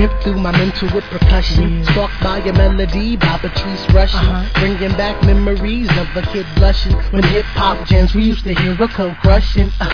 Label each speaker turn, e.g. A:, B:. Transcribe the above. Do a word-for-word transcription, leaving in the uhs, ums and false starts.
A: Sniff through my mental with percussion.
B: Yeah.
A: Stalked by a melody, by Patrice rushing.
B: Uh-huh.
A: Bringing back memories of a kid blushing. When hip hop jams, we used to hear a co crushing. Uh,